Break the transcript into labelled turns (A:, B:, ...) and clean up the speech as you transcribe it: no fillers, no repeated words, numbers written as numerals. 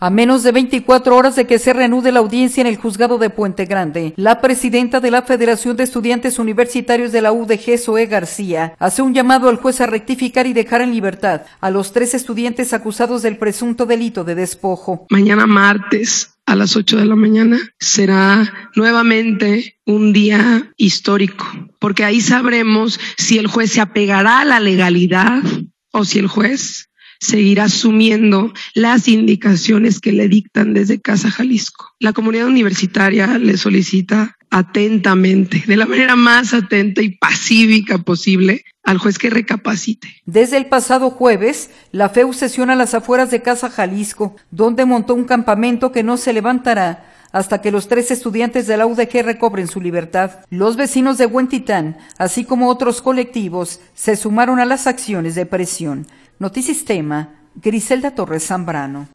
A: A menos de 24 horas de que se reanude la audiencia en el juzgado de Puente Grande, la presidenta de la Federación de Estudiantes Universitarios de la UDG, Zoe García, hace un llamado al juez a rectificar y dejar en libertad a los 3 estudiantes acusados del presunto delito de despojo.
B: Mañana martes a las 8 de la mañana será nuevamente un día histórico, porque ahí sabremos si el juez se apegará a la legalidad o si el juez seguirá asumiendo las indicaciones que le dictan desde Casa Jalisco. La comunidad universitaria le solicita atentamente, de la manera más atenta y pacífica posible, al juez que recapacite.
A: Desde el pasado jueves, la FEU sesiona a las afueras de Casa Jalisco, donde montó un campamento que no se levantará hasta que los 3 estudiantes de la UDG recobren su libertad. Los vecinos de Huentitán, así como otros colectivos, se sumaron a las acciones de presión. Notisistema, Griselda Torres Zambrano.